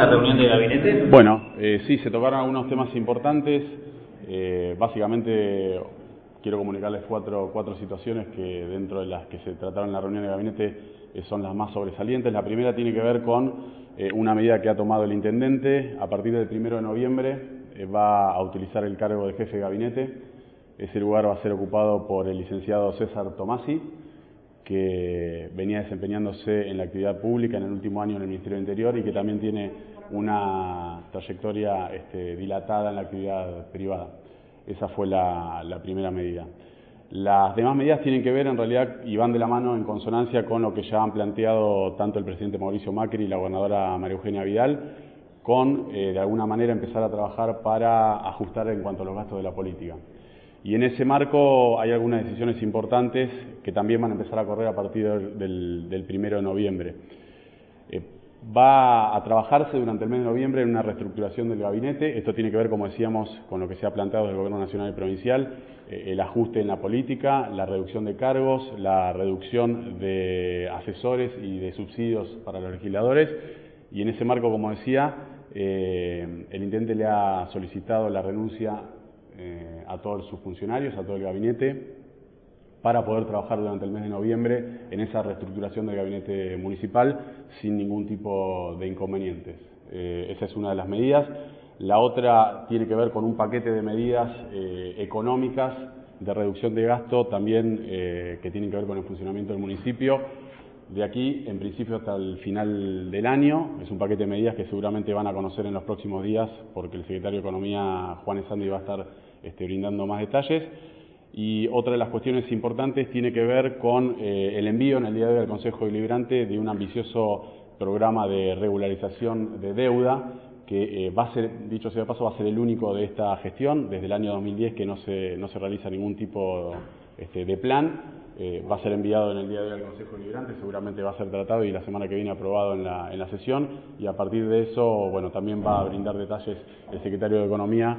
la reunión de gabinete? Bueno, sí, se tocaron algunos temas importantes. Básicamente quiero comunicarles cuatro situaciones que dentro de las que se trataron en la reunión de gabinete son las más sobresalientes. La primera tiene que ver con una medida que ha tomado el intendente. A partir del 1 de noviembre va a utilizar el cargo de jefe de gabinete. Ese lugar va a ser ocupado por el licenciado César Tomasi, que venía desempeñándose en la actividad pública en el último año en el Ministerio del Interior y que también tiene una trayectoria dilatada en la actividad privada. Esa fue la primera medida. Las demás medidas tienen que ver en realidad y van de la mano en consonancia con lo que ya han planteado tanto el presidente Mauricio Macri y la gobernadora María Eugenia Vidal, con de alguna manera empezar a trabajar para ajustar en cuanto a los gastos de la política. Y en ese marco hay algunas decisiones importantes que también van a empezar a correr a partir del 1 de noviembre. Va a trabajarse durante el mes de noviembre en una reestructuración del gabinete. Esto tiene que ver, como decíamos, con lo que se ha planteado del Gobierno Nacional y Provincial, el ajuste en la política, la reducción de cargos, la reducción de asesores y de subsidios para los legisladores. Y en ese marco, como decía, el intendente le ha solicitado la renuncia a todos sus funcionarios, a todo el gabinete, para poder trabajar durante el mes de noviembre en esa reestructuración del gabinete municipal sin ningún tipo de inconvenientes. Esa es una de las medidas. La otra tiene que ver con un paquete de medidas económicas de reducción de gasto también que tienen que ver con el funcionamiento del municipio. De aquí, en principio, hasta el final del año. Es un paquete de medidas que seguramente van a conocer en los próximos días porque el secretario de Economía, Juan Esandi, va a estar brindando más detalles. Y otra de las cuestiones importantes tiene que ver con el envío en el día de hoy al Consejo Deliberante de un ambicioso programa de regularización de deuda que va a ser, dicho sea de paso, va a ser el único de esta gestión. Desde el año 2010 que no se realiza ningún tipo de plan. Va a ser enviado en el día de hoy al Consejo Deliberante, seguramente va a ser tratado y la semana que viene aprobado en la sesión, y a partir de eso, bueno, también va a brindar detalles el secretario de Economía,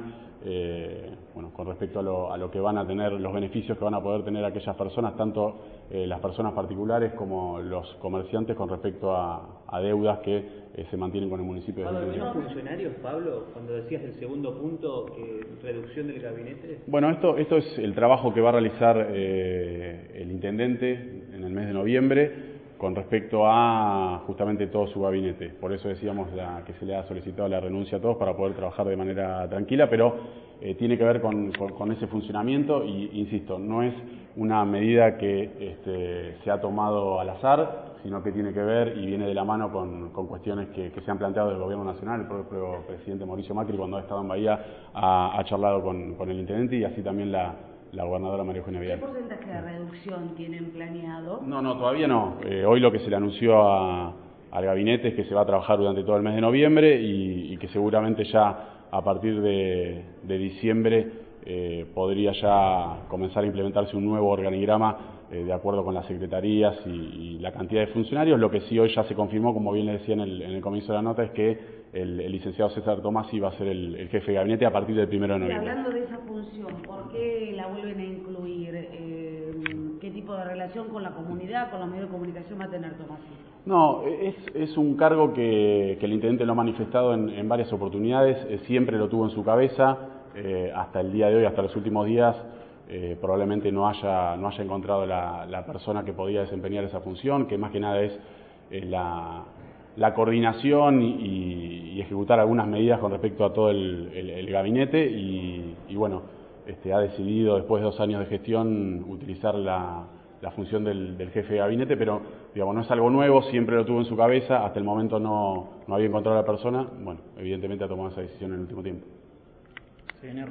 con respecto a lo que van a tener, los beneficios que van a poder tener aquellas personas, tanto las personas particulares como los comerciantes, con respecto a deudas que se mantienen con el municipio. ¿Pablo, menos funcionarios, Pablo, cuando decías el segundo punto, reducción del gabinete? Bueno, esto es el trabajo que va a realizar el intendente en el mes de noviembre con respecto a justamente todo su gabinete. Por eso decíamos que se le ha solicitado la renuncia a todos para poder trabajar de manera tranquila, pero tiene que ver con ese funcionamiento y, insisto, no es una medida que se ha tomado al azar, sino que tiene que ver y viene de la mano con cuestiones que se han planteado del Gobierno Nacional. El propio presidente Mauricio Macri, cuando ha estado en Bahía, ha charlado con el intendente y así también la gobernadora María Eugenia Vidal. ¿Qué porcentaje de reducción tienen planeado? No, todavía no. Hoy lo que se le anunció al gabinete es que se va a trabajar durante todo el mes de noviembre y que seguramente ya a partir de diciembre podría ya comenzar a implementarse un nuevo organigrama de acuerdo con las secretarías y la cantidad de funcionarios. Lo que sí hoy ya se confirmó, como bien le decía en el comienzo de la nota, es que el licenciado César Tomasi va a ser el jefe de gabinete a partir del 1 de noviembre. Y hablando de esa función, ¿por qué la vuelven a incluir? ¿Qué tipo de relación con la comunidad, con los medios de comunicación va a tener Tomasi? No, es un cargo que el intendente lo ha manifestado en varias oportunidades, siempre lo tuvo en su cabeza, hasta el día de hoy, hasta los últimos días, probablemente no haya encontrado la persona que podía desempeñar esa función, que más que nada es la coordinación y ejecutar algunas medidas con respecto a todo el gabinete y bueno, ha decidido después de 2 años de gestión utilizar la función del jefe de gabinete, pero digamos no es algo nuevo, siempre lo tuvo en su cabeza, hasta el momento no había encontrado a la persona, bueno, evidentemente ha tomado esa decisión en el último tiempo.